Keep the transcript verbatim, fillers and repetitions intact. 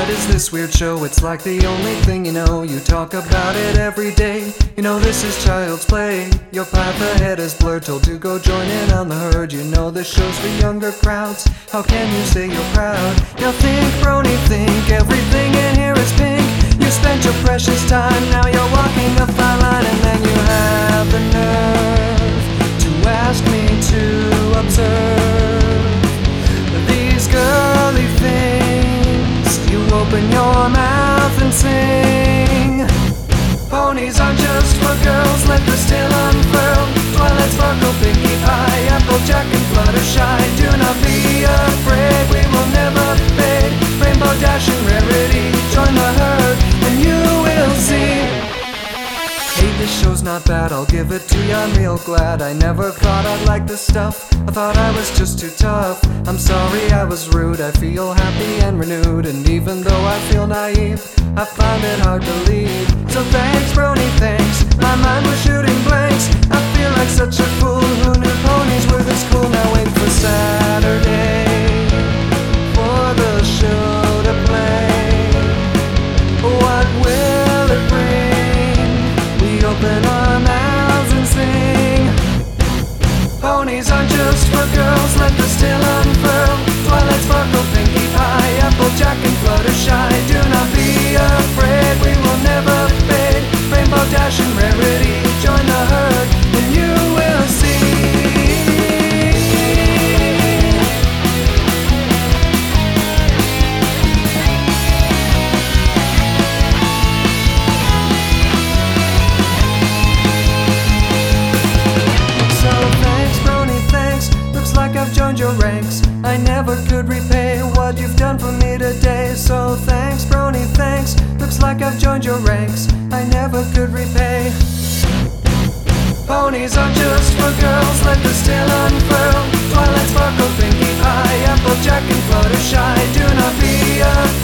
What is this weird show? It's like the only thing you know. You talk about it every day. You know this is child's play. Your path ahead is blurred, told to go join in on the herd. You know this show's for younger crowds. How can you say you're proud? Now think, brony, think. Everything in here is pink. You spent your precious time. Now you're walking a fine line, and then you have the nerve to ask me to observe these girly things. You open your mouth and sing. Ponies aren't just for girls, let the still unfurl. Twilight sparkle, pinkie pie, applejack and fluttershy. Do not be afraid, we will never fade. Rainbow dash and rarity, join the herd and you will see. Hey, this show's not bad, I'll give it to ya, I'm real glad. I never thought I'd like this stuff, I thought I was just too tough. I'm sorry I was rude, I feel happy and renewed. And even though I feel naive, I find it hard to leave. So thanks, brony, thanks, my mind was shooting blanks. I feel like such a fool, who knew ponies were this cool. Now wait for Saturday, for the show to play. What will it bring? We open our mouths and sing. Ponies aren't just for girls, let the still unfurl. Twilight sparkle, pinkie pie, applejack and fluttershy. Do not be afraid, we will never fade. Rainbow dash and rarity, join the herd and you will see. I've joined your ranks. I never could repay what you've done for me today. So thanks, brony, thanks. Looks like I've joined your ranks. I never could repay. Ponies aren't just for girls, let the still unfurl. Twilight sparkle, pinkie pie, applejack and fluttershy. Do not be afraid.